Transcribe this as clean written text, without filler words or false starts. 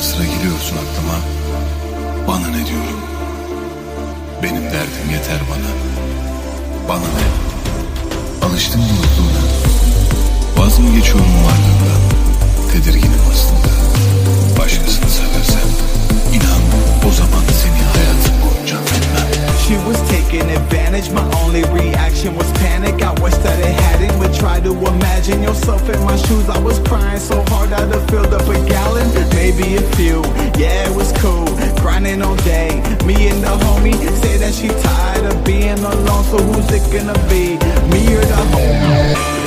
sıra geliyorsun aklıma. Bana ne diyorum? Benim derdim yeter bana. Bana ne? Alıştım bu yokluğuna. Vaz mı geçiyorum varlığından? Tedirginim aslında. Başkasını seversem inan o zaman seni hayatım boyunca affetmem. She was taking advantage, my only reaction was panic. I wish that it hadn't, but try to imagine yourself in my shoes. I was crying so hard I'd have filled up a gallon, maybe a few. Yeah, it was cool, grinding all day. Me and the homie say that she tired of being alone, so who's it gonna be? Me or the homie?